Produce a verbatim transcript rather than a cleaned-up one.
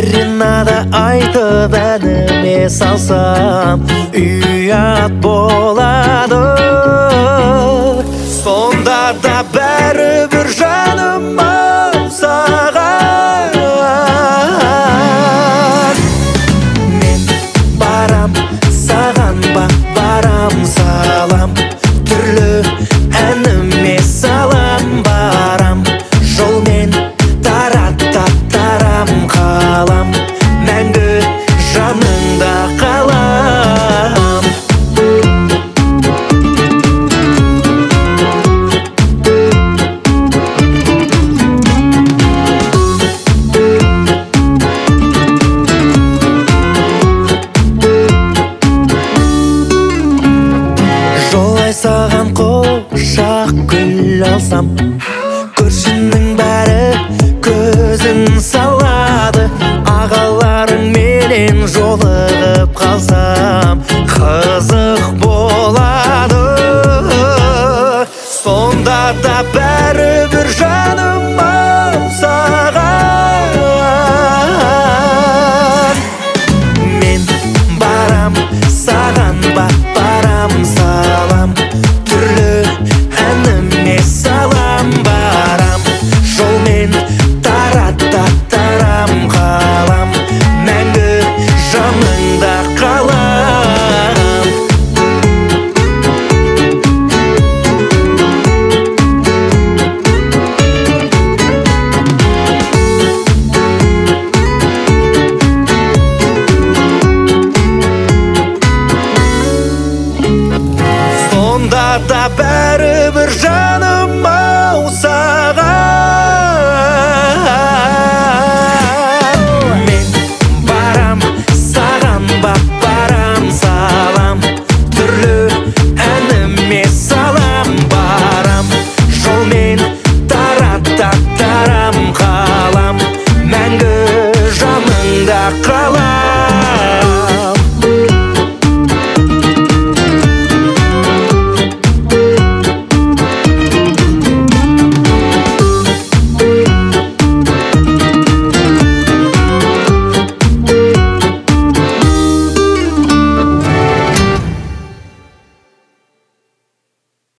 Сиренада айтып әніме салсам, ұят болады. Сонда да бәрібір жаным ау саған. Мен барам саған ба барам салам, түрлі әніме салам барам. Жолмен тарата тарам қалам, мәңгі жаныңда қалам. Жолай саған құшақ гүл алсам, көршінің бәрі көзін салады. Ағаларың менен жолығып қалсам, қызық болады. Сонда да бәрібір жаным ау саған. Мен барам саған ба барам салам, түрлі әніме салам барам. Жолмен тарата тарам қалам, мәңгі жаныңда қалам. Сонда да